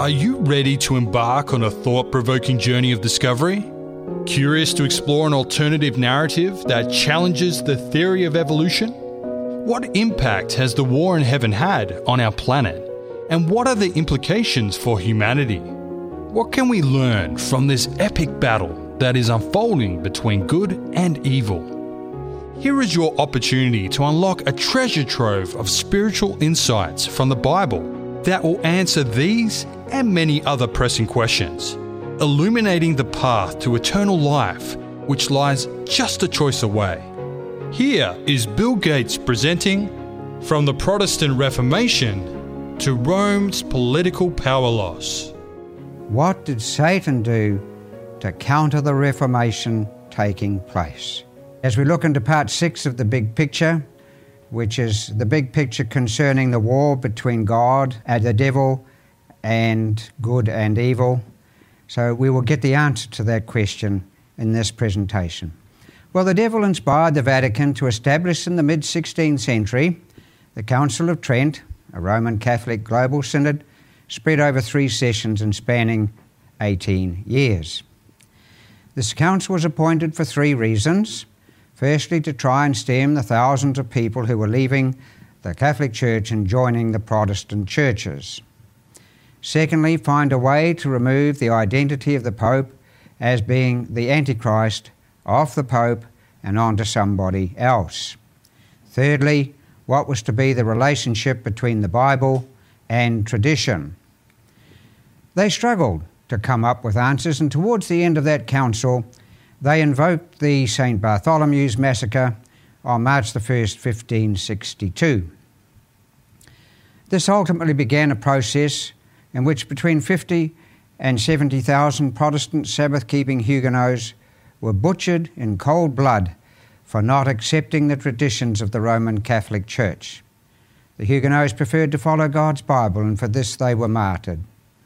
Are you ready to embark on a thought-provoking journey of discovery? Curious to explore an alternative narrative that challenges the theory of evolution? What impact has the war in heaven had on our planet? And what are the implications for humanity? What can we learn from this epic battle that is unfolding between good and evil? Here is your opportunity to unlock a treasure trove of spiritual insights from the Bible that will answer these and many other pressing questions, illuminating the path to eternal life, which lies just a choice away. Here is Bill Gates presenting From the Protestant Reformation to Rome's Political Power Loss. What did Satan do to counter the Reformation taking place? As we look into part 6 of the big picture, which is the big picture concerning the war between God and the devil and good and evil. So we will get the answer to that question in this presentation. Well, the devil inspired the Vatican to establish in the mid-16th century the Council of Trent, a Roman Catholic global synod spread over 3 sessions and spanning 18 years. This council was appointed for 3 reasons. Firstly, to try and stem the thousands of people who were leaving the Catholic Church and joining the Protestant churches. Secondly, find a way to remove the identity of the Pope as being the Antichrist off the Pope and onto somebody else. Thirdly, what was to be the relationship between the Bible and tradition. They struggled to come up with answers, and towards the end of that council, they invoked the St. Bartholomew's Massacre on March the 1st, 1562. This ultimately began a process in which between 50 and 70,000 Protestant Sabbath-keeping Huguenots were butchered in cold blood for not accepting the traditions of the Roman Catholic Church. The Huguenots preferred to follow God's Bible, and for this they were martyred.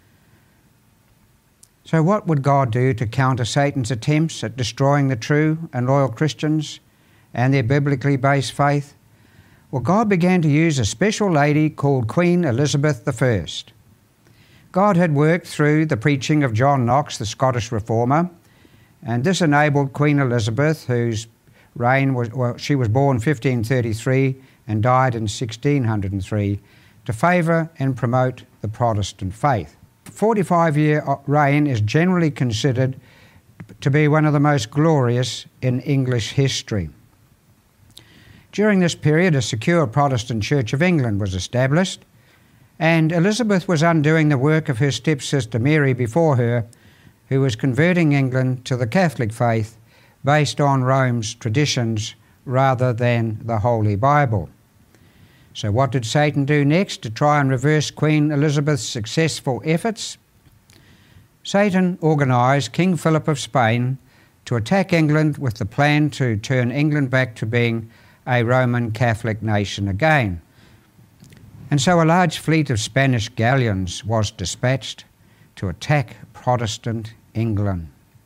So what would God do to counter Satan's attempts at destroying the true and loyal Christians and their biblically based faith? Well, God began to use a special lady called Queen Elizabeth I. God had worked through the preaching of John Knox, the Scottish reformer, and this enabled Queen Elizabeth, whose reign was, she was born 1533 and died in 1603, to favour and promote the Protestant faith. 45-year reign is generally considered to be one of the most glorious in English history. During this period, a secure Protestant Church of England was established, and Elizabeth was undoing the work of her stepsister Mary before her, who was converting England to the Catholic faith based on Rome's traditions rather than the Holy Bible. So what did Satan do next to try and reverse Queen Elizabeth's successful efforts? Satan organised King Philip of Spain to attack England with the plan to turn England back to being a Roman Catholic nation again. And so a large fleet of Spanish galleons was dispatched to attack Protestant England.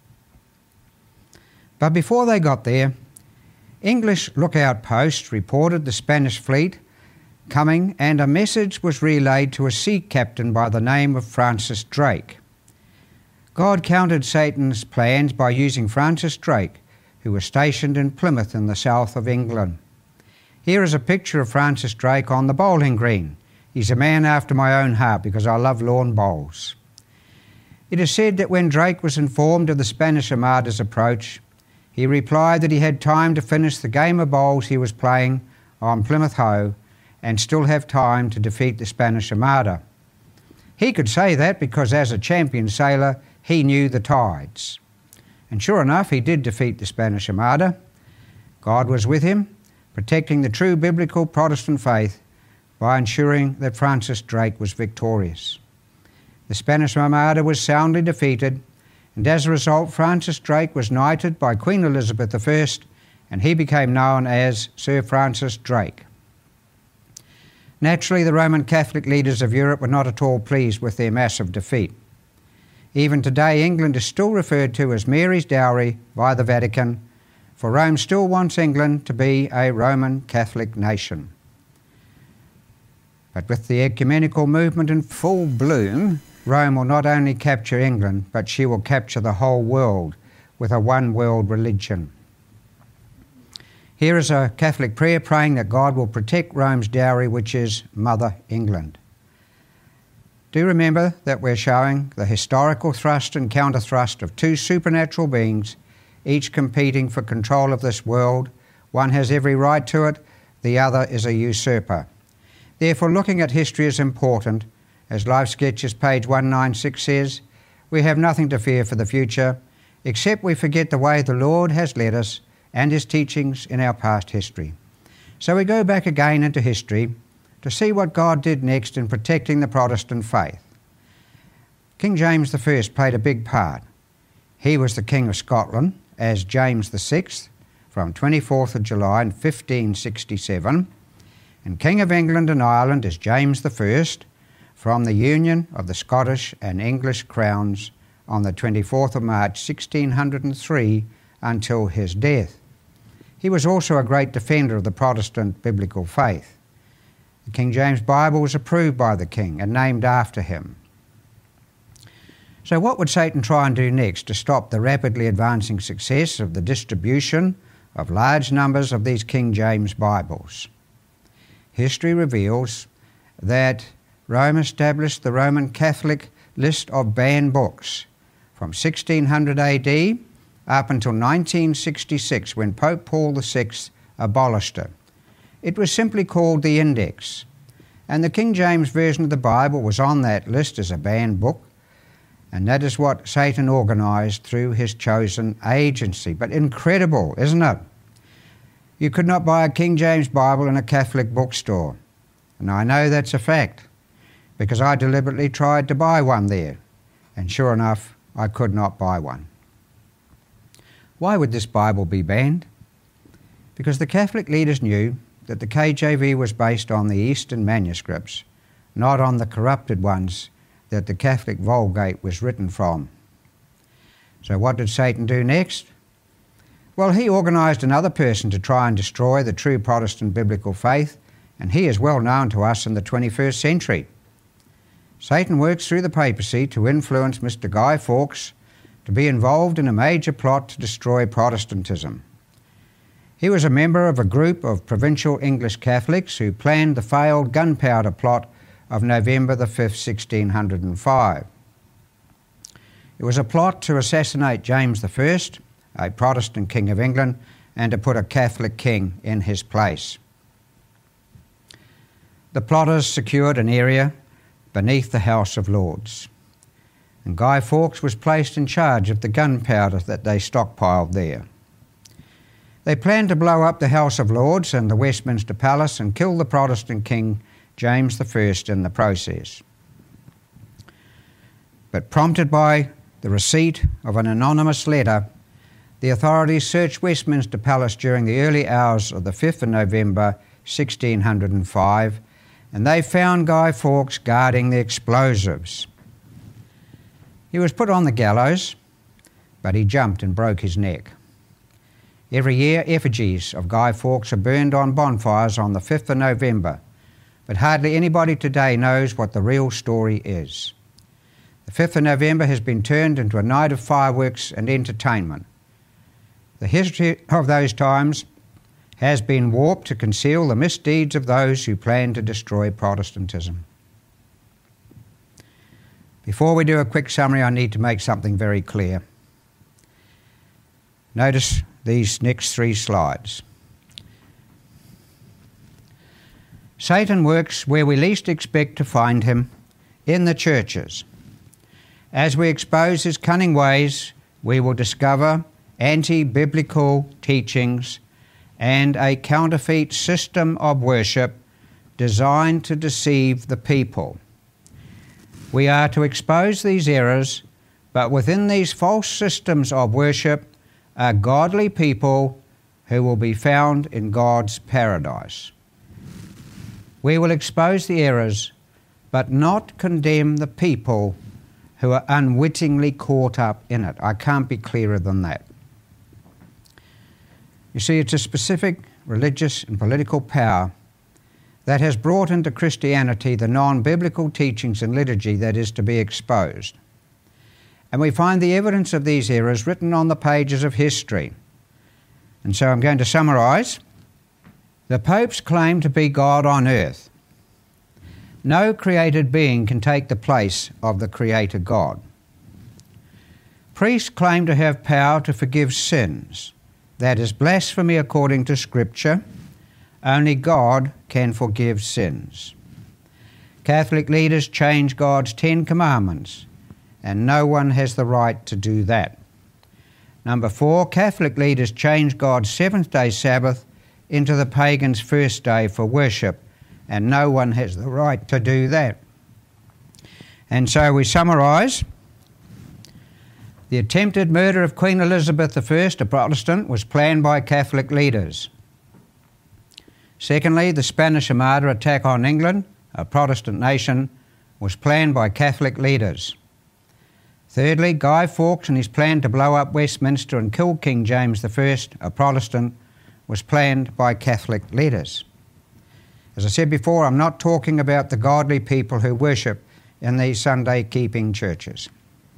But before they got there, English lookout posts reported the Spanish fleet coming, and a message was relayed to a sea captain by the name of Francis Drake. God countered Satan's plans by using Francis Drake, who was stationed in Plymouth in the south of England. Here is a picture of Francis Drake on the bowling green. He's a man after my own heart because I love lawn bowls. It is said that when Drake was informed of the Spanish Armada's approach, he replied that he had time to finish the game of bowls he was playing on Plymouth Hoe and still have time to defeat the Spanish Armada. He could say that because as a champion sailor, he knew the tides. And sure enough, he did defeat the Spanish Armada. God was with him, protecting the true biblical Protestant faith by ensuring that Francis Drake was victorious. The Spanish Armada was soundly defeated, and as a result, Francis Drake was knighted by Queen Elizabeth I, and he became known as Sir Francis Drake. Naturally, the Roman Catholic leaders of Europe were not at all pleased with their massive defeat. Even today, England is still referred to as Mary's dowry by the Vatican, for Rome still wants England to be a Roman Catholic nation. But with the ecumenical movement in full bloom, Rome will not only capture England, but she will capture the whole world with a one-world religion. Here is a Catholic prayer praying that God will protect Rome's dowry, which is Mother England. Do remember that we're showing the historical thrust and counter-thrust of two supernatural beings, each competing for control of this world. One has every right to it, the other is a usurper. Therefore, looking at history is important. As Life Sketches page 196 says, we have nothing to fear for the future, except we forget the way the Lord has led us and His teachings in our past history. So we go back again into history to see what God did next in protecting the Protestant faith. King James I played a big part. He was the King of Scotland as James VI from 24th of July in 1567, and King of England and Ireland as James I from the union of the Scottish and English crowns on the 24th of March 1603 until his death. He was also a great defender of the Protestant biblical faith. The King James Bible was approved by the King and named after him. So what would Satan try and do next to stop the rapidly advancing success of the distribution of large numbers of these King James Bibles? History reveals that Rome established the Roman Catholic list of banned books from 1600 AD up until 1966, when Pope Paul VI abolished it. It was simply called the Index, and the King James Version of the Bible was on that list as a banned book, and that is what Satan organised through his chosen agency. But incredible, isn't it? You could not buy a King James Bible in a Catholic bookstore, and I know that's a fact, because I deliberately tried to buy one there, and sure enough, I could not buy one. Why would this Bible be banned? Because the Catholic leaders knew that the KJV was based on the Eastern manuscripts, not on the corrupted ones that the Catholic Vulgate was written from. So what did Satan do next? Well, he organised another person to try and destroy the true Protestant biblical faith, and he is well known to us in the 21st century. Satan works through the papacy to influence Mr. Guy Fawkes to be involved in a major plot to destroy Protestantism. He was a member of a group of provincial English Catholics who planned the failed gunpowder plot of November the 5th, 1605. It was a plot to assassinate James I, a Protestant King of England, and to put a Catholic king in his place. The plotters secured an area beneath the House of Lords, and Guy Fawkes was placed in charge of the gunpowder that they stockpiled there. They planned to blow up the House of Lords and the Westminster Palace and kill the Protestant King James I in the process. But prompted by the receipt of an anonymous letter, the authorities searched Westminster Palace during the early hours of the 5th of November 1605, and they found Guy Fawkes guarding the explosives. He was put on the gallows, but he jumped and broke his neck. Every year, effigies of Guy Fawkes are burned on bonfires on the 5th of November, but hardly anybody today knows what the real story is. The 5th of November has been turned into a night of fireworks and entertainment. The history of those times has been warped to conceal the misdeeds of those who plan to destroy Protestantism. Before we do a quick summary, I need to make something very clear. Notice these next 3 slides. Satan works where we least expect to find him, in the churches. As we expose his cunning ways, we will discover anti-biblical teachings and a counterfeit system of worship designed to deceive the people. We are to expose these errors, but within these false systems of worship are godly people who will be found in God's paradise. We will expose the errors, but not condemn the people who are unwittingly caught up in it. I can't be clearer than that. You see, it's a specific religious and political power that has brought into Christianity the non-biblical teachings and liturgy that is to be exposed. And we find the evidence of these errors written on the pages of history. And so I'm going to summarise. The popes claim to be God on earth. No created being can take the place of the Creator God. Priests claim to have power to forgive sins. That is blasphemy according to Scripture. Only God can forgive sins. Catholic leaders change God's 10 commandments, and no one has the right to do that. Number 4, Catholic leaders change God's seventh-day Sabbath into the pagans' first day for worship, and no one has the right to do that. And so we summarise. The attempted murder of Queen Elizabeth I, a Protestant, was planned by Catholic leaders. Secondly, the Spanish Armada attack on England, a Protestant nation, was planned by Catholic leaders. Thirdly, Guy Fawkes and his plan to blow up Westminster and kill King James I, a Protestant, was planned by Catholic leaders. As I said before, I'm not talking about the godly people who worship in these Sunday-keeping churches.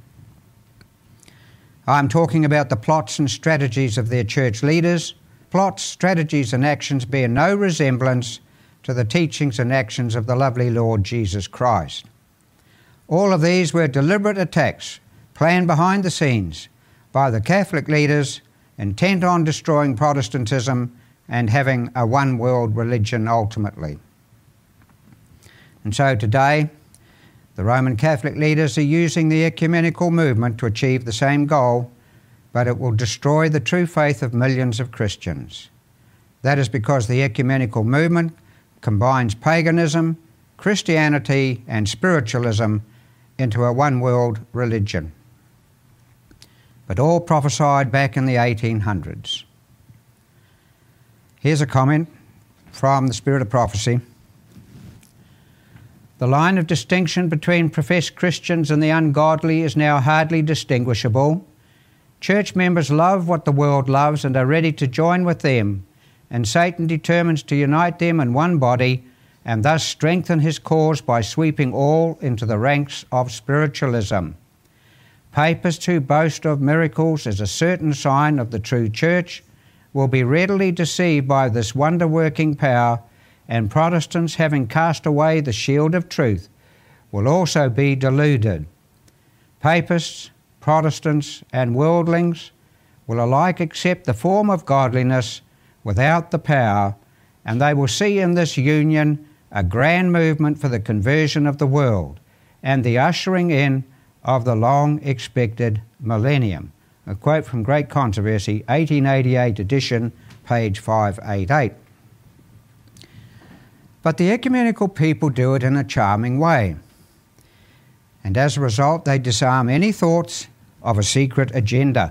I'm talking about the plots and strategies of their church leaders. Plots, strategies and actions bear no resemblance to the teachings and actions of the lovely Lord Jesus Christ. All of these were deliberate attacks planned behind the scenes by the Catholic leaders intent on destroying Protestantism and having a one-world religion ultimately. And so today, the Roman Catholic leaders are using the ecumenical movement to achieve the same goal, but it will destroy the true faith of millions of Christians. That is because the ecumenical movement combines paganism, Christianity and spiritualism into a one-world religion. But all prophesied back in the 1800s. Here's a comment from the Spirit of Prophecy. The line of distinction between professed Christians and the ungodly is now hardly distinguishable. Church members love what the world loves and are ready to join with them, and Satan determines to unite them in one body and thus strengthen his cause by sweeping all into the ranks of spiritualism. Papists who boast of miracles as a certain sign of the true church will be readily deceived by this wonder-working power, and Protestants, having cast away the shield of truth, will also be deluded. Papists, Protestants and worldlings will alike accept the form of godliness without the power, and they will see in this union a grand movement for the conversion of the world and the ushering in of the long-expected millennium. A quote from Great Controversy, 1888 edition, page 588. But the ecumenical people do it in a charming way, and as a result they disarm any thoughts of a secret agenda.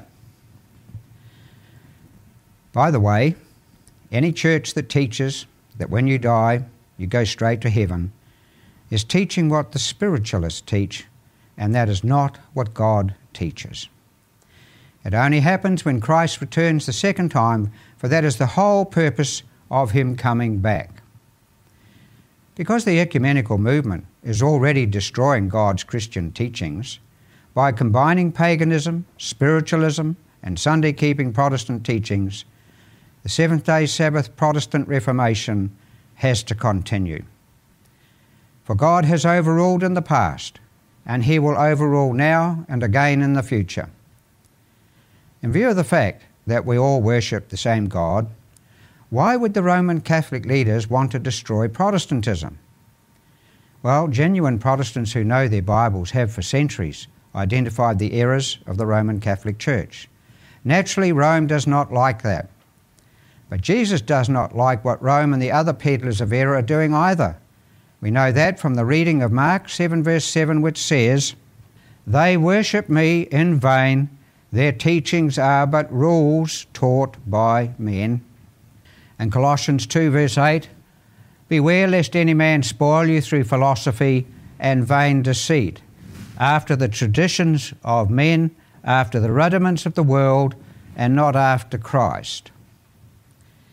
By the way, any church that teaches that when you die you go straight to heaven is teaching what the spiritualists teach, and that is not what God teaches. It only happens when Christ returns the second time, for that is the whole purpose of him coming back. Because the ecumenical movement is already destroying God's Christian teachings by combining paganism, spiritualism, and Sunday-keeping Protestant teachings, the Seventh-day Sabbath Protestant Reformation has to continue. For God has overruled in the past, and he will overrule now and again in the future. In view of the fact that we all worship the same God, why would the Roman Catholic leaders want to destroy Protestantism? Well, genuine Protestants who know their Bibles have for centuries identified the errors of the Roman Catholic Church. Naturally, Rome does not like that. But Jesus does not like what Rome and the other peddlers of error are doing either. We know that from the reading of Mark 7 verse 7, which says, "They worship me in vain. Their teachings are but rules taught by men." And Colossians 2 verse 8, "Beware lest any man spoil you through philosophy and vain deceit, after the traditions of men, after the rudiments of the world, and not after Christ."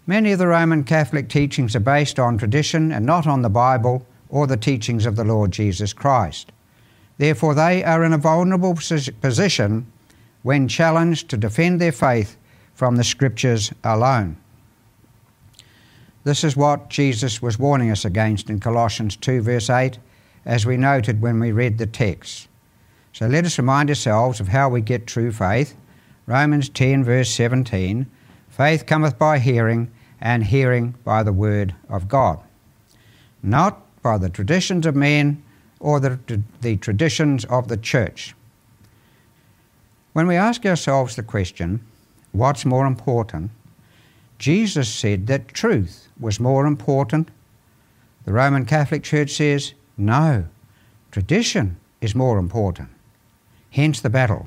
Many of the Roman Catholic teachings are based on tradition and not on the Bible or the teachings of the Lord Jesus Christ. Therefore, they are in a vulnerable position when challenged to defend their faith from the Scriptures alone. This is what Jesus was warning us against in Colossians 2 verse 8, as we noted when we read the text. So let us remind ourselves of how we get true faith. Romans 10 verse 17, faith cometh by hearing, and hearing by the word of God. Not by the traditions of men or the traditions of the church. When we ask ourselves the question, what's more important? Jesus said that truth was more important. The Roman Catholic Church says, no, tradition is more important. Hence the battle.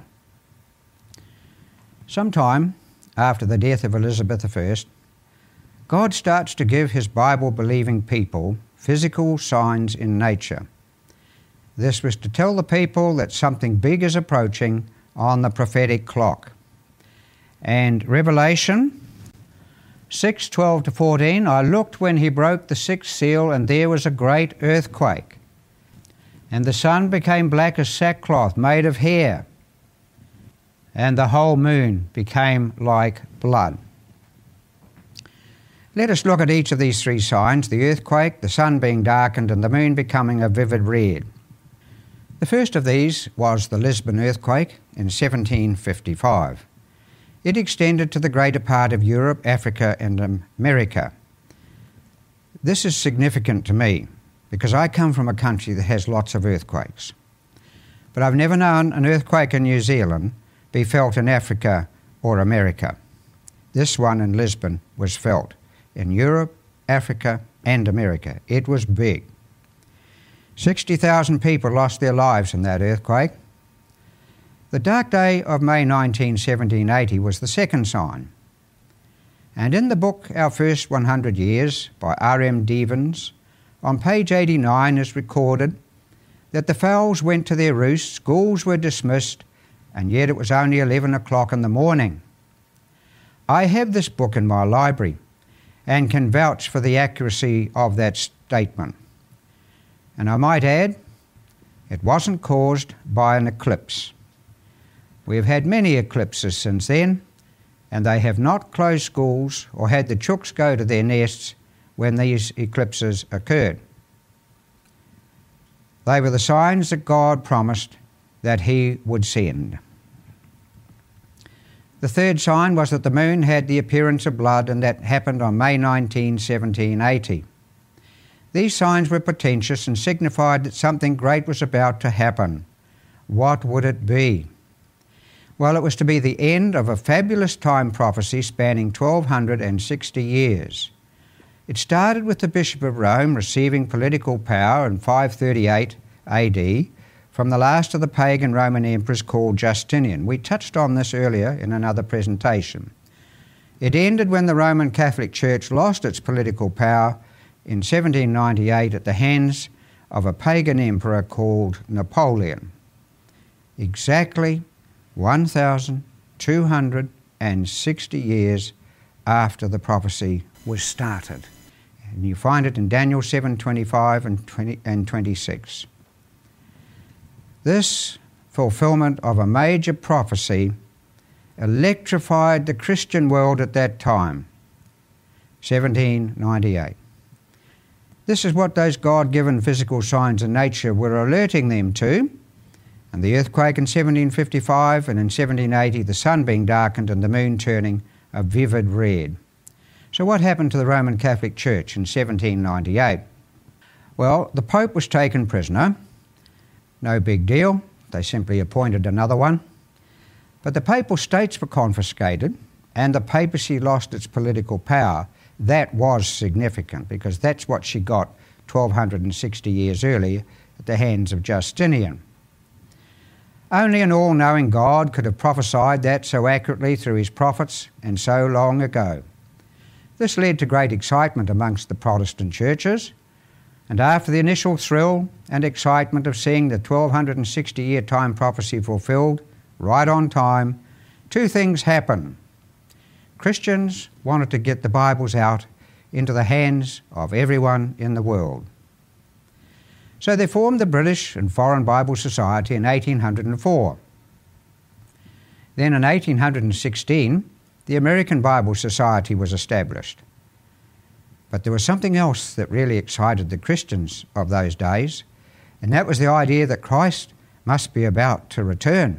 Sometime after the death of Elizabeth I, God starts to give his Bible-believing people physical signs in nature. This was to tell the people that something big is approaching on the prophetic clock. And Revelation 6:12-14, I looked when he broke the sixth seal, and there was a great earthquake. And the sun became black as sackcloth made of hair, and the whole moon became like blood. Let us look at each of these three signs, the earthquake, the sun being darkened, and the moon becoming a vivid red. The first of these was the Lisbon earthquake in 1755. It extended to the greater part of Europe, Africa, and America. This is significant to me because I come from a country that has lots of earthquakes. But I've never known an earthquake in New Zealand be felt in Africa or America. This one in Lisbon was felt in Europe, Africa, and America. It was big. 60,000 people lost their lives in that earthquake. The dark day of May 19, 1780 was the second sign. And in the book Our First 100 Years by R.M. Devens, on page 89 is recorded that the fowls went to their roosts, schools were dismissed, and yet it was only 11 o'clock in the morning. I have this book in my library and can vouch for the accuracy of that statement. And I might add, it wasn't caused by an eclipse. We have had many eclipses since then, and they have not closed schools or had the chooks go to their nests when these eclipses occurred. They were the signs that God promised that he would send. The third sign was that the moon had the appearance of blood, and that happened on May 19, 1780. These signs were portentous and signified that something great was about to happen. What would it be? Well, it was to be the end of a fabulous time prophecy spanning 1260 years. It started with the Bishop of Rome receiving political power in 538 AD from the last of the pagan Roman emperors called Justinian. We touched on this earlier in another presentation. It ended when the Roman Catholic Church lost its political power in 1798 at the hands of a pagan emperor called Napoleon. Exactly 1,260 years after the prophecy was started. And you find it in Daniel 7:25 and 26. This fulfillment of a major prophecy electrified the Christian world at that time, 1798. This is what those God-given physical signs in nature were alerting them to. And the earthquake in 1755 and in 1780, the sun being darkened and the moon turning a vivid red. So what happened to the Roman Catholic Church in 1798? Well, the Pope was taken prisoner. No big deal. They simply appointed another one. But the Papal States were confiscated and the papacy lost its political power. That was significant because that's what she got 1,260 years earlier at the hands of Justinian. Only an all-knowing God could have prophesied that so accurately through his prophets and so long ago. This led to great excitement amongst the Protestant churches, and after the initial thrill and excitement of seeing the 1,260-year time prophecy fulfilled, right on time, two things happened. Christians wanted to get the Bibles out into the hands of everyone in the world. So they formed the British and Foreign Bible Society in 1804. Then in 1816, the American Bible Society was established. But there was something else that really excited the Christians of those days, and that was the idea that Christ must be about to return.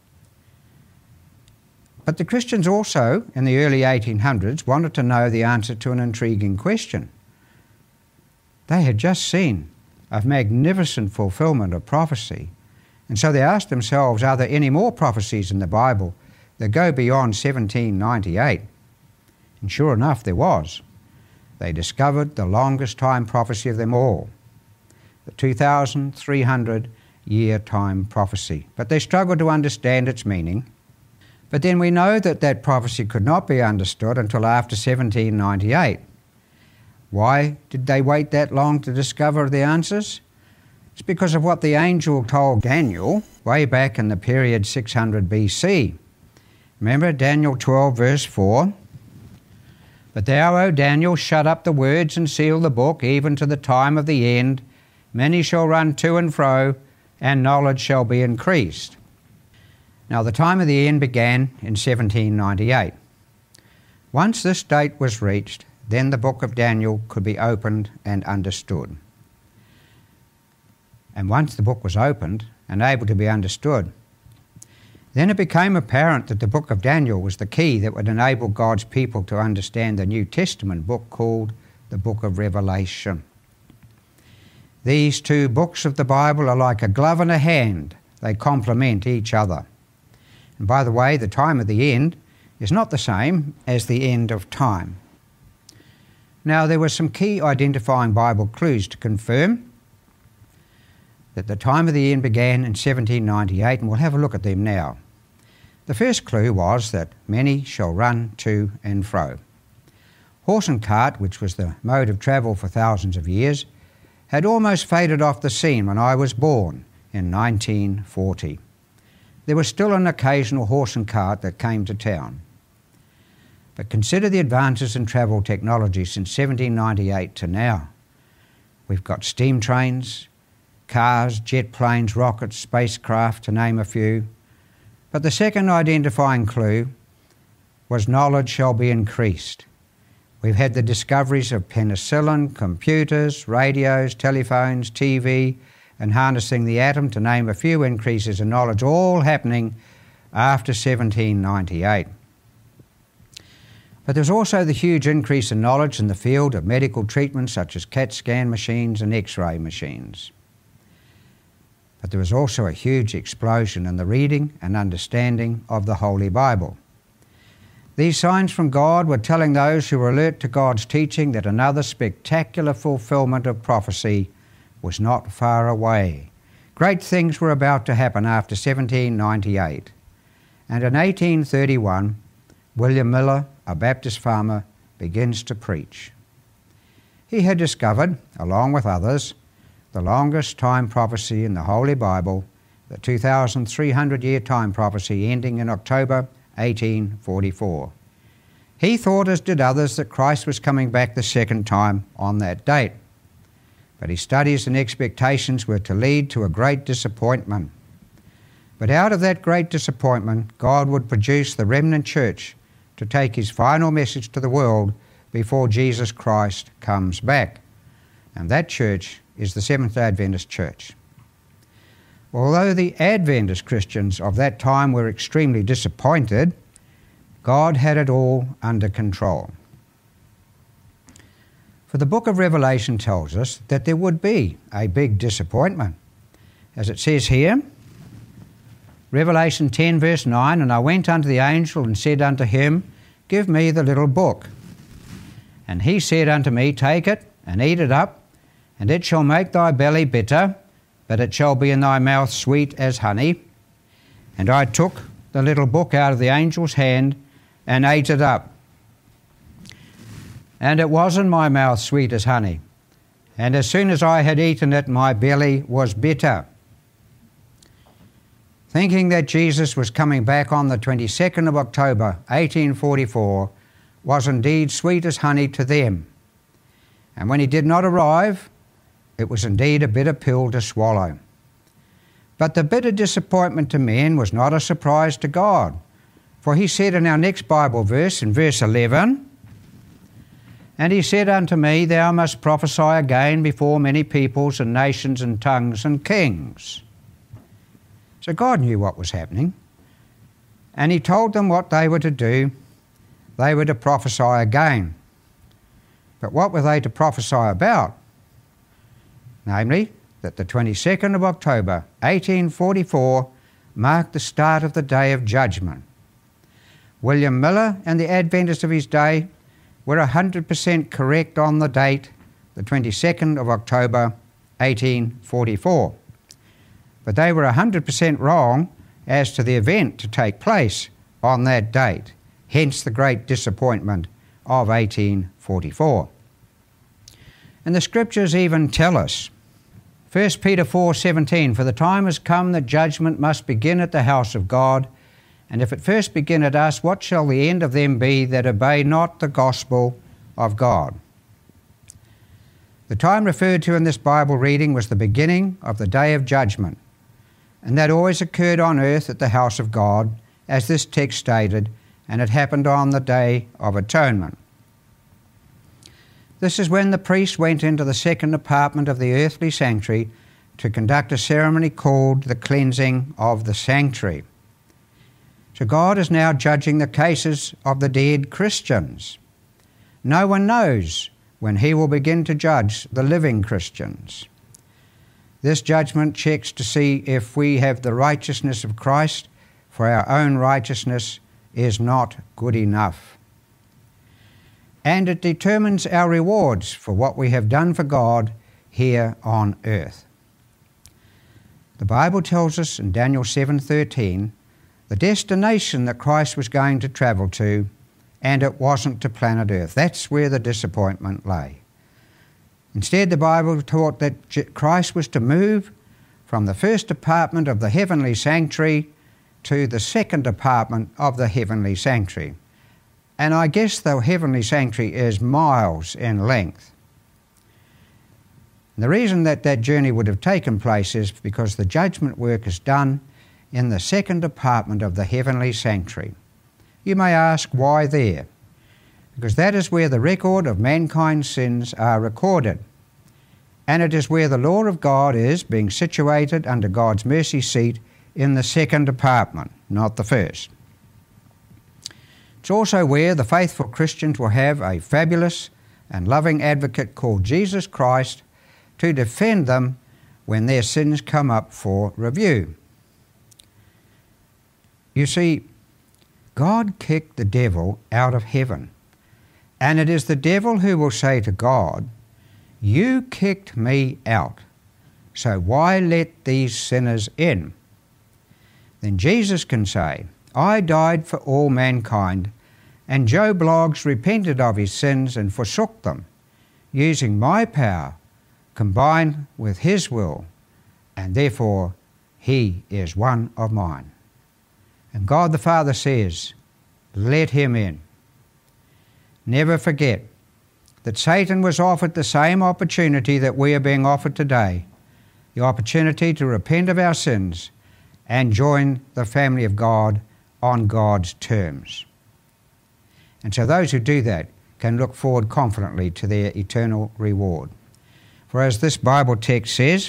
But the Christians also, in the early 1800s, wanted to know the answer to an intriguing question. They had just seen a magnificent fulfillment of prophecy, and so they asked themselves, are there any more prophecies in the Bible that go beyond 1798? And sure enough, there was. They discovered the longest time prophecy of them all, the 2,300-year time prophecy. But they struggled to understand its meaning. But then we know that that prophecy could not be understood until after 1798. Why did they wait that long to discover the answers? It's because of what the angel told Daniel way back in the period 600 BC. Remember Daniel 12 verse 4? But thou, O Daniel, shut up the words and seal the book, even to the time of the end. Many shall run to and fro, and knowledge shall be increased. Now the time of the end began in 1798. Once this date was reached, then the book of Daniel could be opened and understood. And once the book was opened and able to be understood, then it became apparent that the book of Daniel was the key that would enable God's people to understand the New Testament book called the Book of Revelation. These two books of the Bible are like a glove and a hand. They complement each other. And by the way, the time of the end is not the same as the end of time. Now, there were some key identifying Bible clues to confirm that the time of the end began in 1798, and we'll have a look at them now. The first clue was that many shall run to and fro. Horse and cart, which was the mode of travel for thousands of years, had almost faded off the scene when I was born in 1940. There was still an occasional horse and cart that came to town. But consider the advances in travel technology since 1798 to now. We've got steam trains, cars, jet planes, rockets, spacecraft, to name a few. But the second identifying clue was knowledge shall be increased. We've had the discoveries of penicillin, computers, radios, telephones, TV, and harnessing the atom, to name a few increases in knowledge, all happening after 1798. But there's also the huge increase in knowledge in the field of medical treatment, such as CAT scan machines and X-ray machines. But there was also a huge explosion in the reading and understanding of the Holy Bible. These signs from God were telling those who were alert to God's teaching that another spectacular fulfillment of prophecy was not far away. Great things were about to happen after 1798. And in 1831, William Miller, a Baptist farmer, begins to preach. He had discovered, along with others, the longest time prophecy in the Holy Bible, the 2,300-year time prophecy ending in October 1844. He thought, as did others, that Christ was coming back the second time on that date. But his studies and expectations were to lead to a great disappointment. But out of that great disappointment, God would produce the remnant church to take his final message to the world before Jesus Christ comes back. And that church is the Seventh-day Adventist Church. Although the Adventist Christians of that time were extremely disappointed, God had it all under control. For the book of Revelation tells us that there would be a big disappointment. As it says here, Revelation 10 verse 9, and I went unto the angel and said unto him, Give me the little book. And he said unto me, Take it and eat it up, and it shall make thy belly bitter, but it shall be in thy mouth sweet as honey. And I took the little book out of the angel's hand and ate it up. And it was in my mouth sweet as honey. And as soon as I had eaten it, my belly was bitter. Thinking that Jesus was coming back on the 22nd of October, 1844, was indeed sweet as honey to them. And when he did not arrive, it was indeed a bitter pill to swallow. But the bitter disappointment to men was not a surprise to God. For he said in our next Bible verse, in verse 11, "And he said unto me, Thou must prophesy again before many peoples and nations and tongues and kings." So God knew what was happening. And he told them what they were to do. They were to prophesy again. But what were they to prophesy about? Namely, that the 22nd of October, 1844, marked the start of the Day of Judgment. William Miller and the Adventists of his day were 100% correct on the date, the 22nd of October, 1844. But they were 100% wrong as to the event to take place on that date, hence the great disappointment of 1844. And the Scriptures even tell us, 1 Peter 4:17, "For the time has come that judgment must begin at the house of God, and if it first begin at us, what shall the end of them be that obey not the gospel of God?" The time referred to in this Bible reading was the beginning of the Day of Judgment, and that always occurred on earth at the house of God, as this text stated, and it happened on the Day of Atonement. This is when the priest went into the second apartment of the earthly sanctuary to conduct a ceremony called the cleansing of the sanctuary. So God is now judging the cases of the dead Christians. No one knows when he will begin to judge the living Christians. This judgment checks to see if we have the righteousness of Christ, for our own righteousness is not good enough. And it determines our rewards for what we have done for God here on earth. The Bible tells us in Daniel 7:13 the destination that Christ was going to travel to, and it wasn't to planet Earth. That's where the disappointment lay. Instead, the Bible taught that Christ was to move from the first apartment of the heavenly sanctuary to the second apartment of the heavenly sanctuary. And I guess the heavenly sanctuary is miles in length. And the reason that that journey would have taken place is because the judgment work is done in the second apartment of the heavenly sanctuary. You may ask, why there? Because that is where the record of mankind's sins are recorded. And it is where the law of God is being situated under God's mercy seat in the second apartment, not the first. It's also where the faithful Christians will have a fabulous and loving advocate called Jesus Christ to defend them when their sins come up for review. You see, God kicked the devil out of heaven, and it is the devil who will say to God, "You kicked me out, so why let these sinners in?" Then Jesus can say, "I died for all mankind, and Joe Bloggs repented of his sins and forsook them, using my power combined with his will, and therefore he is one of mine." And God the Father says, "Let him in." Never forget that Satan was offered the same opportunity that we are being offered today, the opportunity to repent of our sins and join the family of God on God's terms. And so those who do that can look forward confidently to their eternal reward. For as this Bible text says,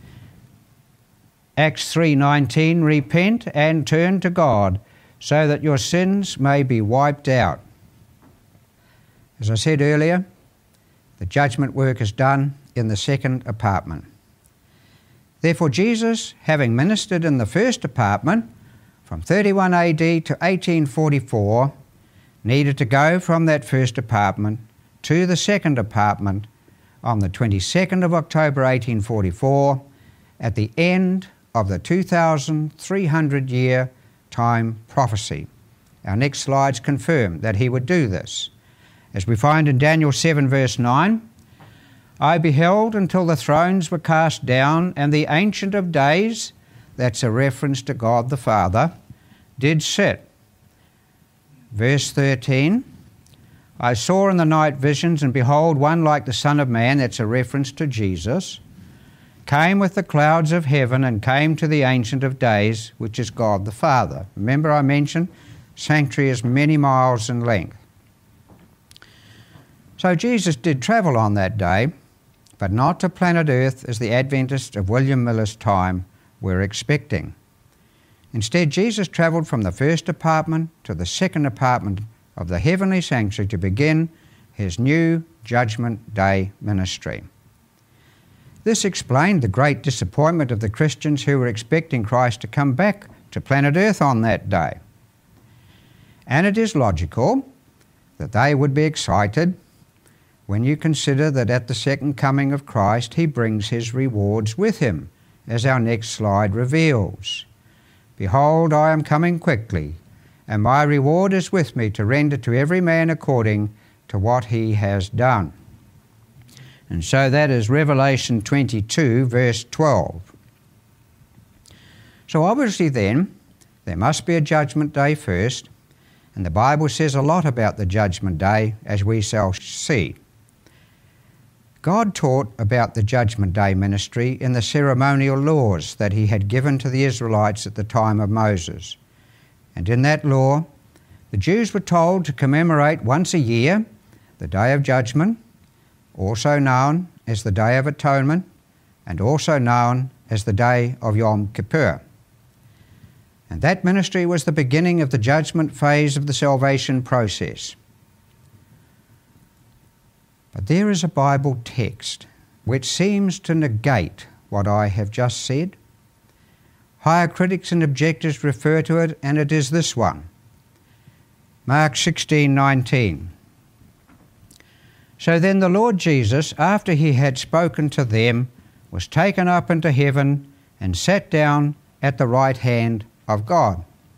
Acts 3:19, "Repent and turn to God so that your sins may be wiped out." As I said earlier, the judgment work is done in the second apartment. Therefore Jesus, having ministered in the first apartment from 31 AD to 1844, needed to go from that first apartment to the second apartment on the 22nd of October 1844 at the end of the 2,300-year time prophecy. Our next slides confirm that he would do this. As we find in Daniel 7 verse 9, "I beheld until the thrones were cast down, and the Ancient of Days," that's a reference to God the Father, "did sit." Verse 13, I saw in the night visions, and behold, one like the Son of Man," that's a reference to Jesus, "came with the clouds of heaven and came to the Ancient of Days, which is God the Father." Remember I mentioned sanctuary is many miles in length. So Jesus did travel on that day, but not to planet Earth as the Adventists of William Miller's time were expecting. Instead, Jesus travelled from the first apartment to the second apartment of the heavenly sanctuary to begin his new Judgment Day ministry. This explained the great disappointment of the Christians who were expecting Christ to come back to planet Earth on that day. And it is logical that they would be excited when you consider that at the second coming of Christ he brings his rewards with him, as our next slide reveals. "Behold, I am coming quickly, and my reward is with me to render to every man according to what he has done." And so that is Revelation 22, verse 12. So obviously then, there must be a judgment day first, and the Bible says a lot about the judgment day, as we shall see. God taught about the Judgment Day ministry in the ceremonial laws that he had given to the Israelites at the time of Moses. And in that law, the Jews were told to commemorate once a year the Day of Judgment, also known as the Day of Atonement, and also known as the Day of Yom Kippur. And that ministry was the beginning of the judgment phase of the salvation process. But there is a Bible text which seems to negate what I have just said. Higher critics and objectors refer to it, and it is this one. Mark 16:19. "So then the Lord Jesus, after he had spoken to them, was taken up into heaven and sat down at the right hand of God."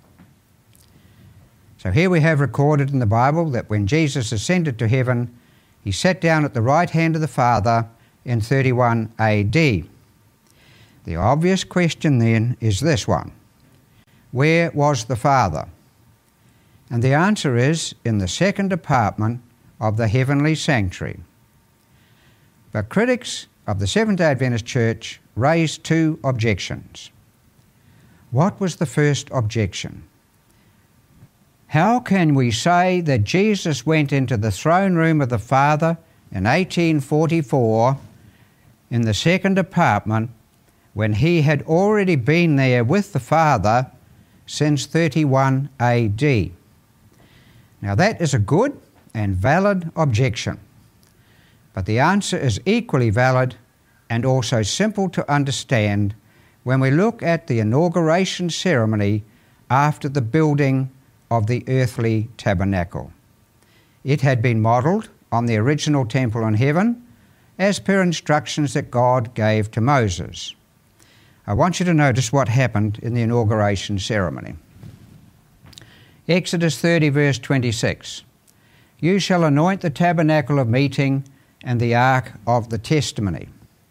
So here we have recorded in the Bible that when Jesus ascended to heaven, he sat down at the right hand of the Father in 31 AD. The obvious question then is this one: where was the Father? And the answer is in the second apartment of the heavenly sanctuary. But critics of the Seventh-day Adventist Church raised two objections. What was the first objection? How can we say that Jesus went into the throne room of the Father in 1844 in the second apartment when he had already been there with the Father since 31 AD? Now that is a good and valid objection, but the answer is equally valid and also simple to understand when we look at the inauguration ceremony after the building of the earthly tabernacle. It had been modelled on the original temple in heaven as per instructions that God gave to Moses. I want you to notice what happened in the inauguration ceremony. Exodus 30 verse 26. "You shall anoint the tabernacle of meeting and the ark of the testimony."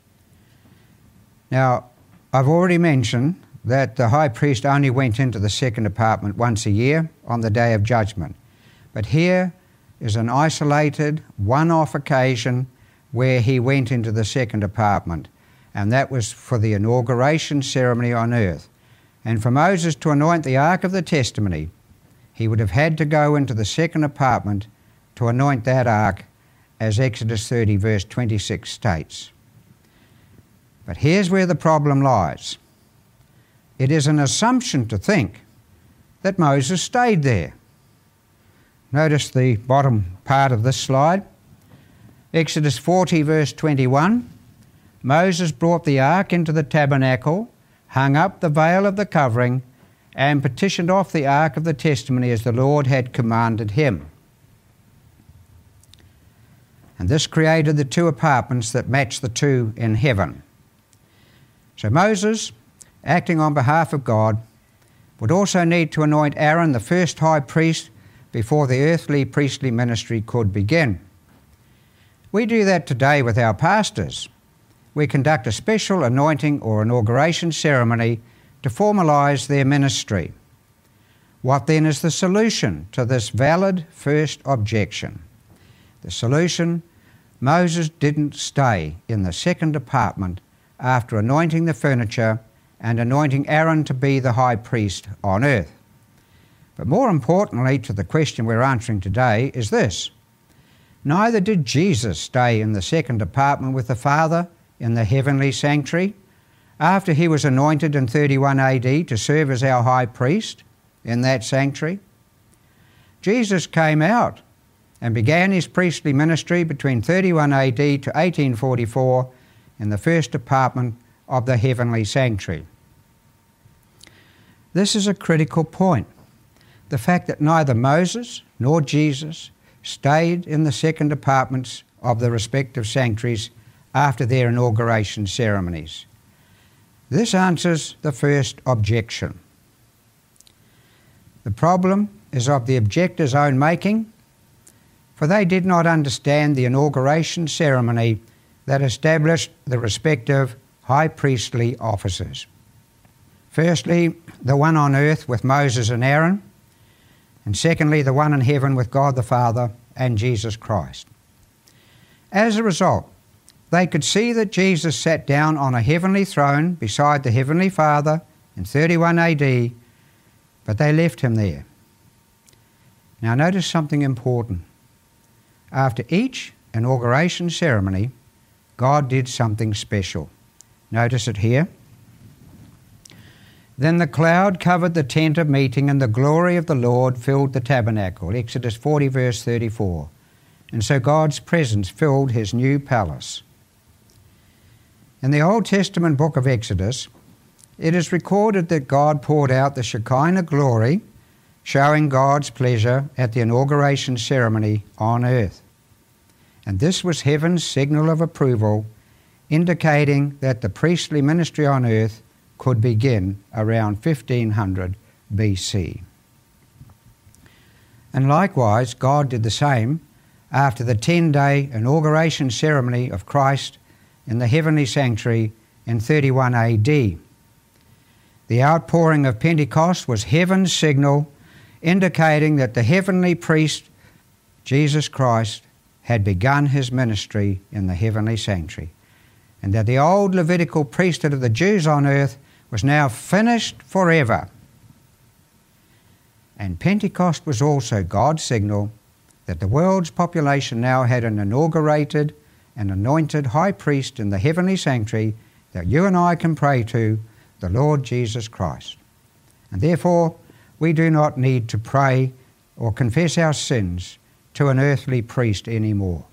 Now, I've already mentioned that the high priest only went into the second apartment once a year on the Day of Judgment. But here is an isolated, one-off occasion where he went into the second apartment, and that was for the inauguration ceremony on earth. And for Moses to anoint the Ark of the Testimony, he would have had to go into the second apartment to anoint that ark, as Exodus 30 verse 26 states. But here's where the problem lies. It is an assumption to think that Moses stayed there. Notice the bottom part of this slide. Exodus 40 verse 21, "Moses brought the ark into the tabernacle, hung up the veil of the covering, and petitioned off the ark of the testimony as the Lord had commanded him." And this created the two apartments that match the two in heaven. So Moses, acting on behalf of God, would also need to anoint Aaron, the first high priest, before the earthly priestly ministry could begin. We do that today with our pastors. We conduct a special anointing or inauguration ceremony to formalise their ministry. What then is the solution to this valid first objection? The solution: Moses didn't stay in the second apartment after anointing the furniture and anointing Aaron to be the high priest on earth. But more importantly to the question we're answering today is this: neither did Jesus stay in the second apartment with the Father in the heavenly sanctuary after he was anointed in 31 AD to serve as our high priest in that sanctuary. Jesus came out and began his priestly ministry between 31 AD to 1844 in the first apartment of the heavenly sanctuary. This is a critical point: the fact that neither Moses nor Jesus stayed in the second apartments of the respective sanctuaries after their inauguration ceremonies. This answers the first objection. The problem is of the objector's own making, for they did not understand the inauguration ceremony that established the respective high priestly offices. Firstly, the one on earth with Moses and Aaron, and secondly, the one in heaven with God the Father and Jesus Christ. As a result, they could see that Jesus sat down on a heavenly throne beside the Heavenly Father in 31 AD, but they left him there. Now notice something important. After each inauguration ceremony, God did something special. Notice it here. Then the cloud covered the tent of meeting, and the glory of the Lord filled the tabernacle. Exodus 40 verse 34. And so God's presence filled his new palace. In the Old Testament book of Exodus, it is recorded that God poured out the Shekinah glory, showing God's pleasure at the inauguration ceremony on earth. And this was heaven's signal of approval, indicating that the priestly ministry on earth could begin around 1500 BC. And likewise, God did the same after the 10-day inauguration ceremony of Christ in the heavenly sanctuary in 31 AD. The outpouring of Pentecost was heaven's signal, indicating that the heavenly priest, Jesus Christ, had begun his ministry in the heavenly sanctuary, and that the old Levitical priesthood of the Jews on earth was now finished forever. And Pentecost was also God's signal that the world's population now had an inaugurated and anointed high priest in the heavenly sanctuary that you and I can pray to, the Lord Jesus Christ. And therefore, we do not need to pray or confess our sins to an earthly priest anymore.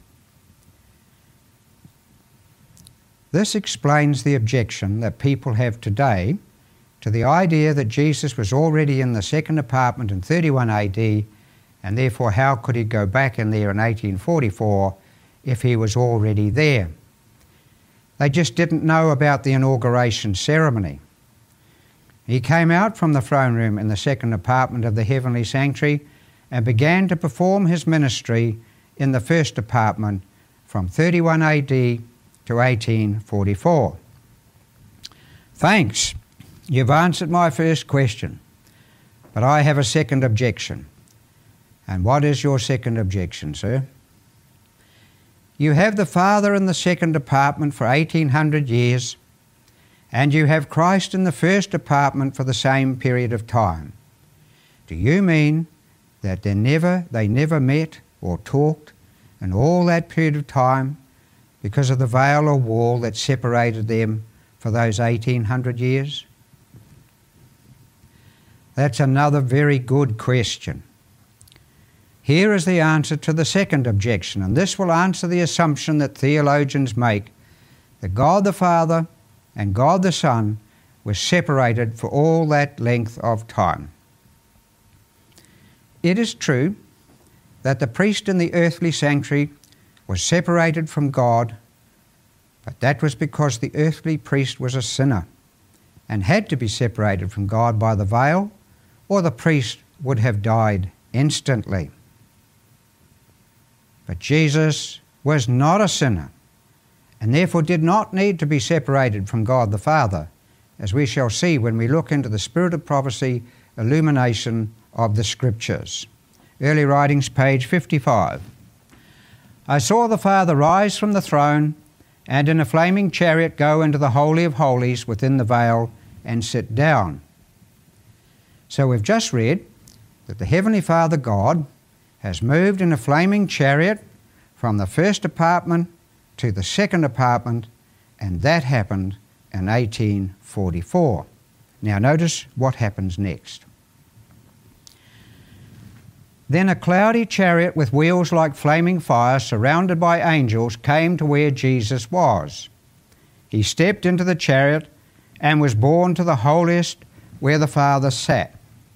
This explains the objection that people have today to the idea that Jesus was already in the second apartment in 31 AD, and therefore how could he go back in there in 1844 if he was already there? They just didn't know about the inauguration ceremony. He came out from the throne room in the second apartment of the heavenly sanctuary and began to perform his ministry in the first apartment from 31 AD to 1844. Thanks. You've answered my first question, but I have a second objection. And what is your second objection, sir? You have the Father in the second apartment for 1800 years, and you have Christ in the first apartment for the same period of time. Do you mean that they never met or talked in all that period of time because of the veil or wall that separated them for those 1800 years? That's another very good question. Here is the answer to the second objection, and this will answer the assumption that theologians make that God the Father and God the Son were separated for all that length of time. It is true that the priest in the earthly sanctuary was separated from God, but that was because the earthly priest was a sinner and had to be separated from God by the veil, or the priest would have died instantly. But Jesus was not a sinner, and therefore did not need to be separated from God the Father, as we shall see when we look into the Spirit of Prophecy illumination of the Scriptures. Early Writings, page 55. I saw the Father rise from the throne and in a flaming chariot go into the Holy of Holies within the veil and sit down. So we've just read that the Heavenly Father God has moved in a flaming chariot from the first apartment to the second apartment, and that happened in 1844. Now notice what happens next. Then a cloudy chariot with wheels like flaming fire, surrounded by angels, came to where Jesus was. He stepped into the chariot and was borne to the holiest where the Father sat.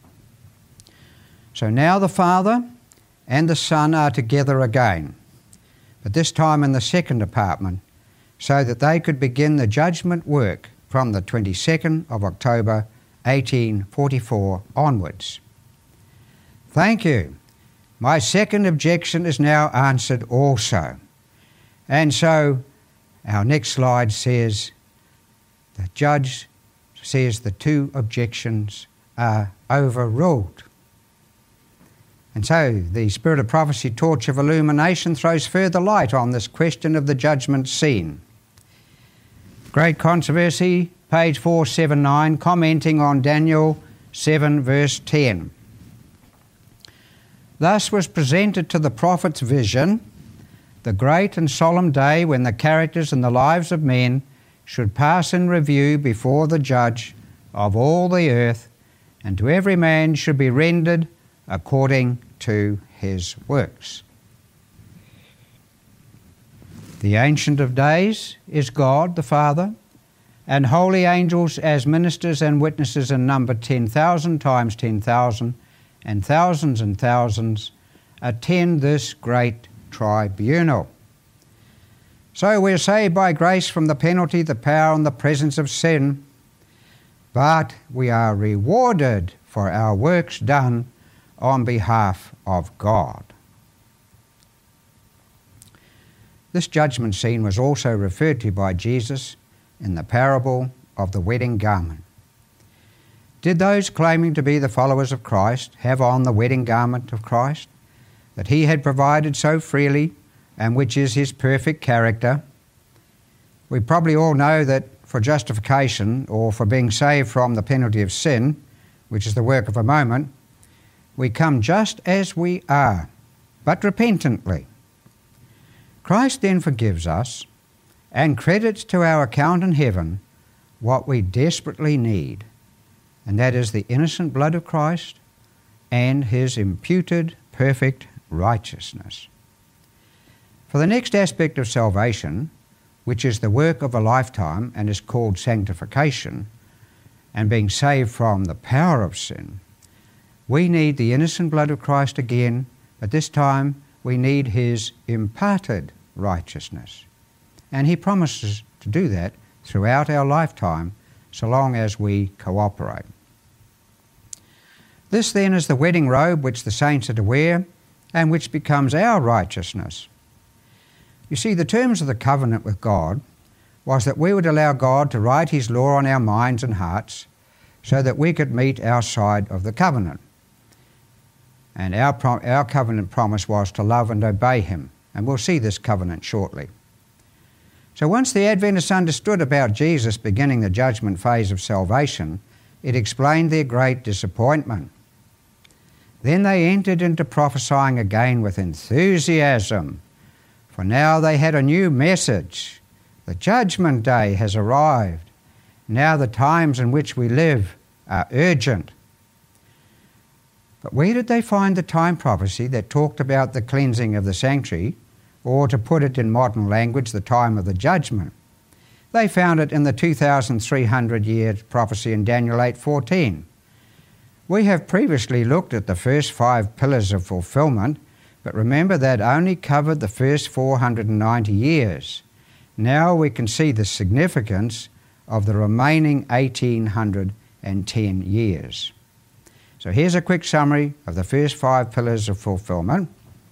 So now the Father and the Son are together again, but this time in the second apartment, so that they could begin the judgment work from the 22nd of October 1844 onwards. Thank you. My second objection is now answered also. And so our next slide says the judge says the two objections are overruled. And so the Spirit of Prophecy torch of illumination throws further light on this question of the judgment scene. Great Controversy, page 479, commenting on Daniel 7 verse 10. Thus was presented to the prophet's vision the great and solemn day when the characters and the lives of men should pass in review before the judge of all the earth, and to every man should be rendered according to his works. The Ancient of Days is God the Father, and holy angels as ministers and witnesses in number 10,000 times 10,000, and thousands attend this great tribunal. So we're saved by grace from the penalty, the power, and the presence of sin, but we are rewarded for our works done on behalf of God. This judgment scene was also referred to by Jesus in the parable of the wedding garment. Did those claiming to be the followers of Christ have on the wedding garment of Christ that he had provided so freely and which is his perfect character? We probably all know that for justification or for being saved from the penalty of sin, which is the work of a moment, we come just as we are, but repentantly. Christ then forgives us and credits to our account in heaven what we desperately need, and that is the innocent blood of Christ and his imputed perfect righteousness. For the next aspect of salvation, which is the work of a lifetime and is called sanctification, and being saved from the power of sin, we need the innocent blood of Christ again, but this time we need his imparted righteousness. And he promises to do that throughout our lifetime, so long as we cooperate. This then is the wedding robe which the saints are to wear, and which becomes our righteousness. You see, the terms of the covenant with God was that we would allow God to write his law on our minds and hearts so that we could meet our side of the covenant. And our covenant promise was to love and obey him, and we'll see this covenant shortly. So once the Adventists understood about Jesus beginning the judgment phase of salvation, it explained their great disappointment. Then they entered into prophesying again with enthusiasm, for now they had a new message. The judgment day has arrived. Now the times in which we live are urgent. But where did they find the time prophecy that talked about the cleansing of the sanctuary, or to put it in modern language, the time of the judgment? They found it in the 2,300-year prophecy in Daniel 8:14. We have previously looked at the first 5 pillars of fulfillment, but remember that only covered the first 490 years. Now we can see the significance of the remaining 1,810 years. So here's a quick summary of the first 5 pillars of fulfillment.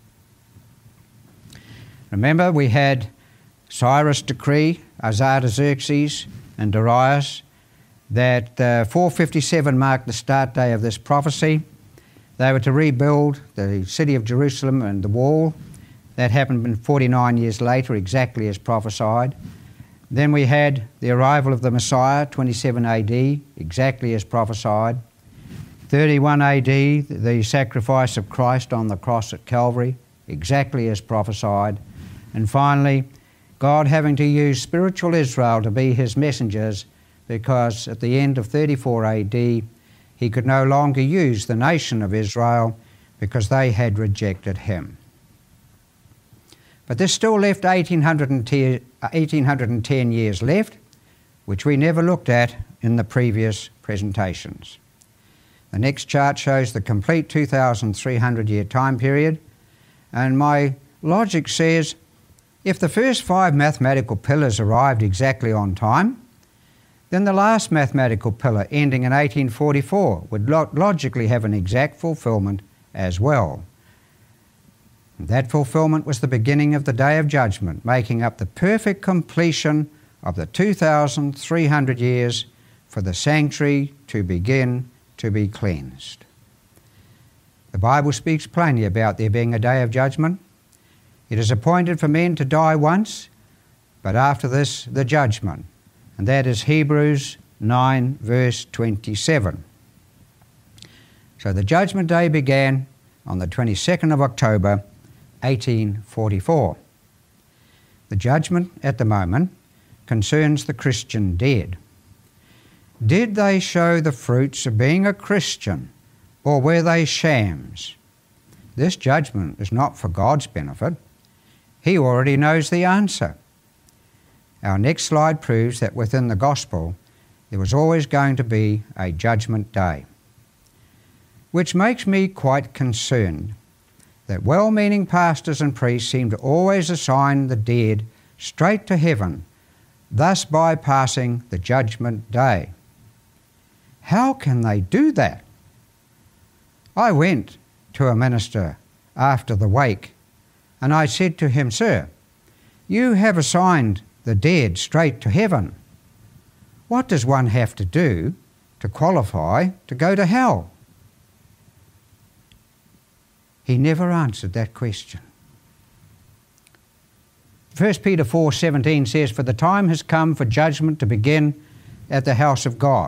Remember, we had Cyrus' decree, Artaxerxes and Darius, that 457 marked the start day of this prophecy. They were to rebuild the city of Jerusalem and the wall That happened 49 years later, exactly as prophesied. Then we had the arrival of the Messiah, 27 AD, exactly as prophesied. 31 AD, the sacrifice of Christ on the cross at Calvary, exactly as prophesied. And finally, God having to use spiritual Israel to be his messengers, because at the end of 34 AD, he could no longer use the nation of Israel because they had rejected him. But this still left 1810 years left, which we never looked at in the previous presentations. The next chart shows the complete 2,300-year time period, and my logic says if the first 5 mathematical pillars arrived exactly on time, then the last mathematical pillar, ending in 1844, would logically have an exact fulfillment as well. That fulfillment was the beginning of the Day of Judgment, making up the perfect completion of the 2,300 years for the sanctuary to begin to be cleansed. The Bible speaks plainly about there being a Day of Judgment. It is appointed for men to die once, but after this, the judgment. And that is Hebrews 9, verse 27. So the Judgment Day began on the 22nd of October, 1844. The judgment at the moment concerns the Christian dead. Did they show the fruits of being a Christian, or were they shams? This judgment is not for God's benefit. He already knows the answer. Our next slide proves that within the gospel there was always going to be a judgment day, which makes me quite concerned that well-meaning pastors and priests seem to always assign the dead straight to heaven, thus bypassing the judgment day. How can they do that? I went to a minister after the wake and I said to him, "Sir, you have assigned the dead straight to heaven. What does one have to do to qualify to go to hell?" He never answered that question. 1 Peter 4:17 says, "For the time has come for judgment to begin at the house of God."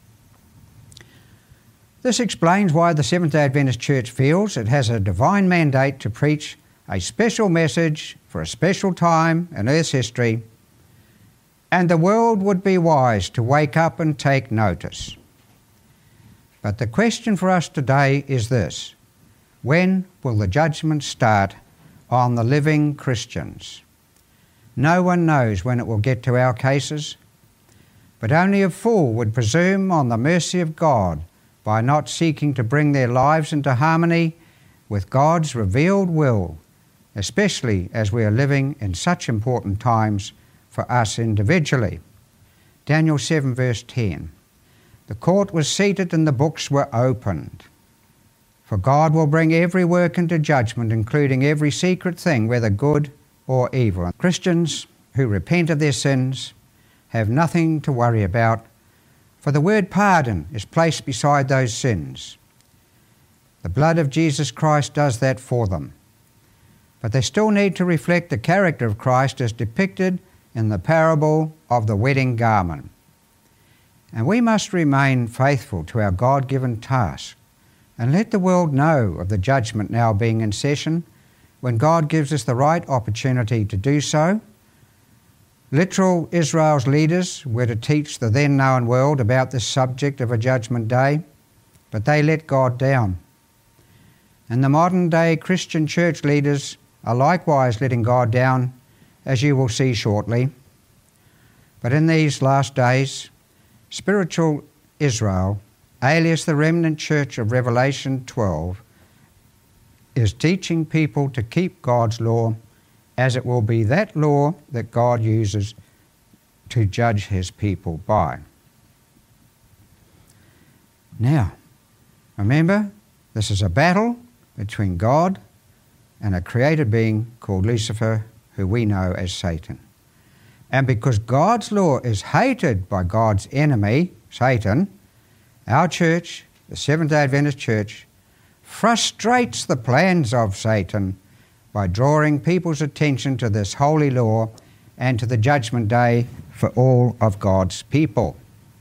This explains why the Seventh-day Adventist Church feels it has a divine mandate to preach a special message for a special time in Earth's history, and the world would be wise to wake up and take notice. But the question for us today is this: when will the judgment start on the living Christians? No one knows when it will get to our cases, but only a fool would presume on the mercy of God by not seeking to bring their lives into harmony with God's revealed will, especially as we are living in such important times for us individually. Daniel 7 verse 10, "The court was seated and the books were opened. For God will bring every work into judgment, including every secret thing, whether good or evil." Christians who repent of their sins have nothing to worry about, for the word pardon is placed beside those sins. The blood of Jesus Christ does that for them. But they still need to reflect the character of Christ as depicted in the parable of the wedding garment. And we must remain faithful to our God-given task and let the world know of the judgment now being in session when God gives us the right opportunity to do so. Literal Israel's leaders were to teach the then known world about this subject of a judgment day, but they let God down. And the modern day Christian church leaders are likewise letting God down, as you will see shortly. But in these last days, spiritual Israel, alias the remnant church of Revelation 12, is teaching people to keep God's law, as it will be that law that God uses to judge his people by. Now, remember, this is a battle between God and a created being called Lucifer, who we know as Satan. And because God's law is hated by God's enemy, Satan, our church, the Seventh-day Adventist Church, frustrates the plans of Satan by drawing people's attention to this holy law and to the judgment day for all of God's people.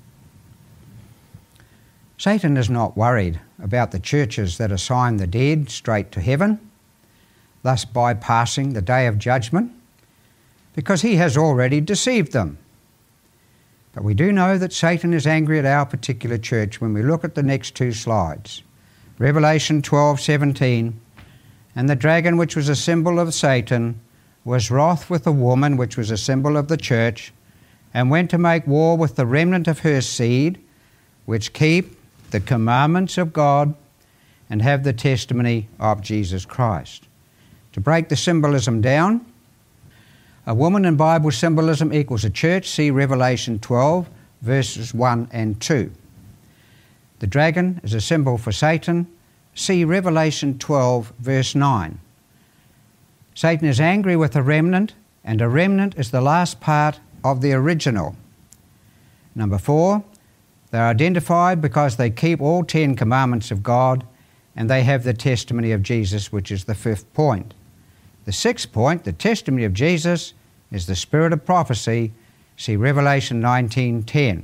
Satan is not worried about the churches that assign the dead straight to heaven, thus bypassing the day of judgment, because he has already deceived them. But we do know that Satan is angry at our particular church when we look at the next two slides. Revelation 12:17, and the dragon, which was a symbol of Satan, was wroth with the woman, which was a symbol of the church, and went to make war with the remnant of her seed, which keep the commandments of God and have the testimony of Jesus Christ. To break the symbolism down, a woman in Bible symbolism equals a church. See Revelation 12, verses 1 and 2. The dragon is a symbol for Satan. See Revelation 12, verse 9. Satan is angry with a remnant, and a remnant is the last part of the original. Number 4, they're identified because they keep all 10 commandments of God, and they have the testimony of Jesus, which is the 5th point. The 6th point, the testimony of Jesus, is the spirit of prophecy. See Revelation 19:10.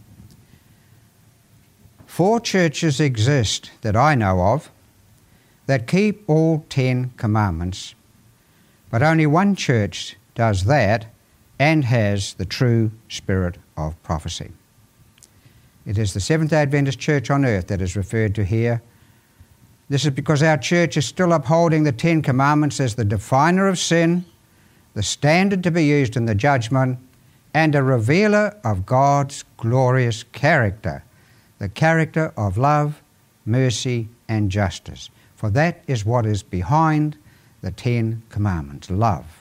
4 churches exist that I know of that keep all 10 commandments, but only one church does that and has the true spirit of prophecy. It is the Seventh-day Adventist Church on earth that is referred to here. This is because our church is still upholding the 10 commandments as the definer of sin, the standard to be used in the judgment, and a revealer of God's glorious character, the character of love, mercy, and justice. For that is what is behind the 10 commandments, love.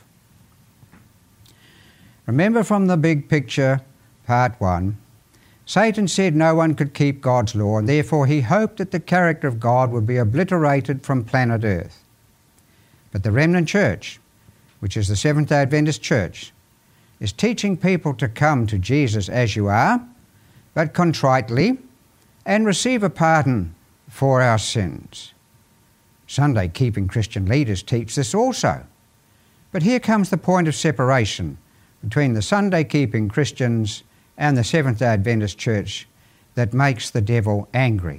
Remember from the big picture, part 1, Satan said no one could keep God's law, and therefore he hoped that the character of God would be obliterated from planet Earth. But the remnant church, which is the Seventh-day Adventist Church, is teaching people to come to Jesus as you are, but contritely, and receive a pardon for our sins. Sunday-keeping Christian leaders teach this also. But here comes the point of separation between the Sunday-keeping Christians and the Seventh-day Adventist Church that makes the devil angry.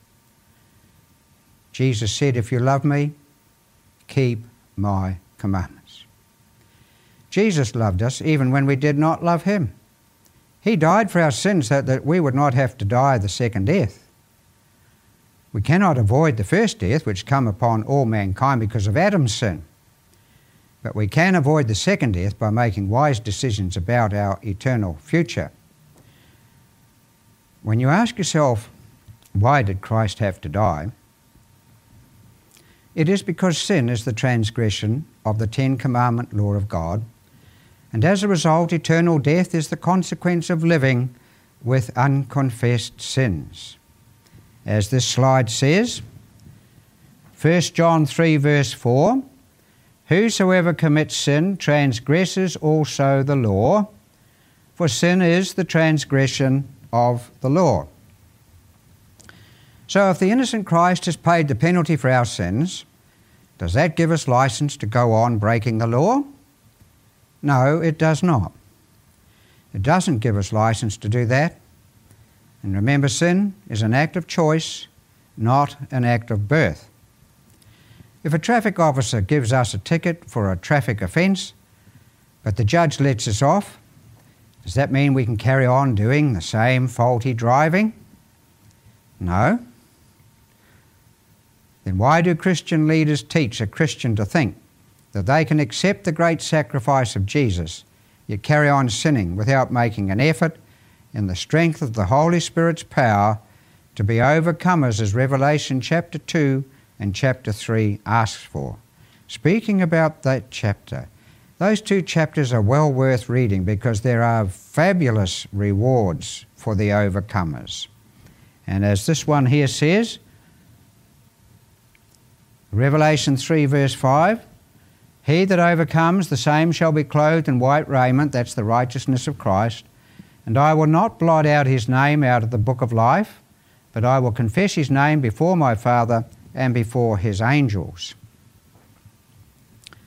Jesus said, if you love me, keep my commandments. Jesus loved us even when we did not love him. He died for our sins so that we would not have to die the second death. We cannot avoid the first death which come upon all mankind because of Adam's sin. But we can avoid the second death by making wise decisions about our eternal future. When you ask yourself, why did Christ have to die? It is because sin is the transgression of the 10 Commandment law of God, and as a result, eternal death is the consequence of living with unconfessed sins. As this slide says, 1 John 3 verse 4, whosoever commits sin transgresses also the law, for sin is the transgression of the law. So if the innocent Christ has paid the penalty for our sins, does that give us license to go on breaking the law? No, it does not. It doesn't give us license to do that. And remember, sin is an act of choice, not an act of birth. If a traffic officer gives us a ticket for a traffic offence, but the judge lets us off, does that mean we can carry on doing the same faulty driving? No. Then why do Christian leaders teach a Christian to think that they can accept the great sacrifice of Jesus, yet carry on sinning without making an effort in the strength of the Holy Spirit's power to be overcomers, as Revelation chapter 2 and chapter 3 asks for? Speaking about that chapter, those 2 chapters are well worth reading because there are fabulous rewards for the overcomers. And as this one here says, Revelation 3 verse 5, he that overcomes, the same shall be clothed in white raiment, that's the righteousness of Christ, and I will not blot out his name out of the book of life, but I will confess his name before my Father and before his angels.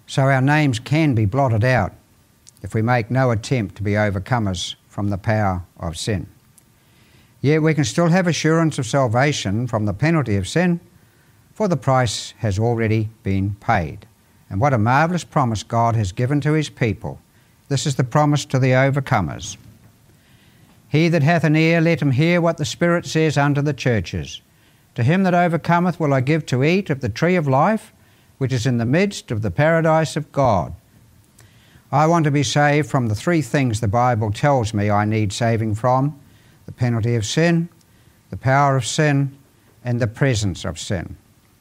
So our names can be blotted out if we make no attempt to be overcomers from the power of sin. Yet we can still have assurance of salvation from the penalty of sin, for the price has already been paid. And what a marvellous promise God has given to his people. This is the promise to the overcomers. He that hath an ear, let him hear what the Spirit says unto the churches. To him that overcometh will I give to eat of the tree of life, which is in the midst of the paradise of God. I want to be saved from the three things the Bible tells me I need saving from: the penalty of sin, the power of sin, and the presence of sin.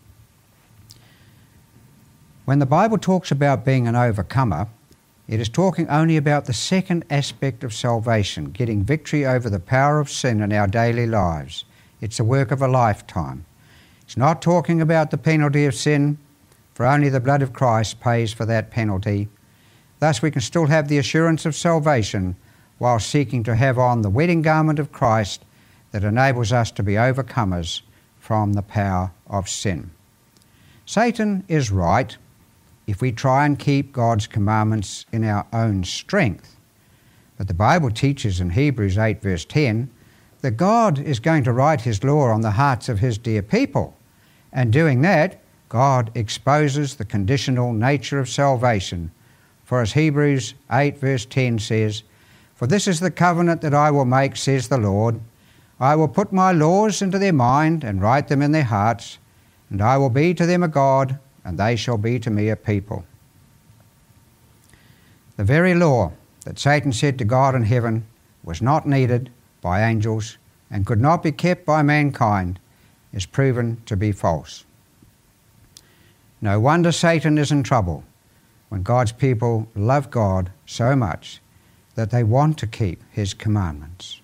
When the Bible talks about being an overcomer, it is talking only about the second aspect of salvation, getting victory over the power of sin in our daily lives. It's a work of a lifetime. It's not talking about the penalty of sin, for only the blood of Christ pays for that penalty. Thus we can still have the assurance of salvation while seeking to have on the wedding garment of Christ that enables us to be overcomers from the power of sin. Satan is right if we try and keep God's commandments in our own strength. But the Bible teaches in Hebrews 8 verse 10 that God is going to write his law on the hearts of his dear people. And doing that, God exposes the conditional nature of salvation. For as Hebrews 8 verse 10 says, "For this is the covenant that I will make, says the Lord. I will put my laws into their mind and write them in their hearts, and I will be to them a God, and they shall be to me a people." The very law that Satan said to God in heaven was not needed by angels and could not be kept by mankind is proven to be false. No wonder Satan is in trouble when God's people love God so much that they want to keep his commandments.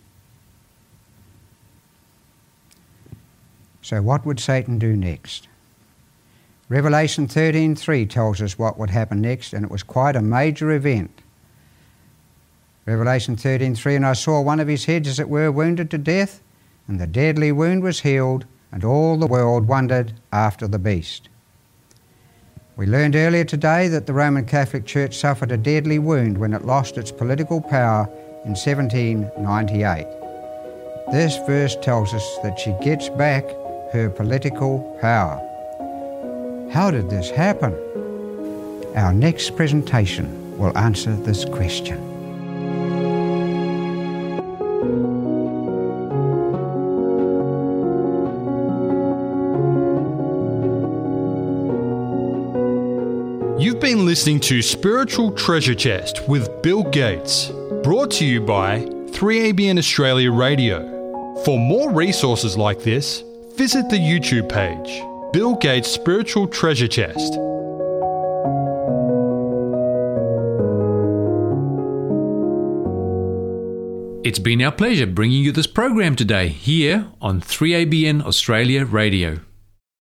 So what would Satan do next? Revelation 13:3 tells us what would happen next, and it was quite a major event. Revelation 13:3, "And I saw one of his heads, as it were, wounded to death, and the deadly wound was healed, and all the world wondered after the beast." We learned earlier today that the Roman Catholic Church suffered a deadly wound when it lost its political power in 1798. This verse tells us that she gets back her political power. How did this happen? Our next presentation will answer this question. You've been listening to Spiritual Treasure Chest with Bill Gates, brought to you by 3ABN Australia Radio. For more resources like this, visit the YouTube page, Bill Gates Spiritual Treasure Chest. It's been our pleasure bringing you this program today here on 3ABN Australia Radio.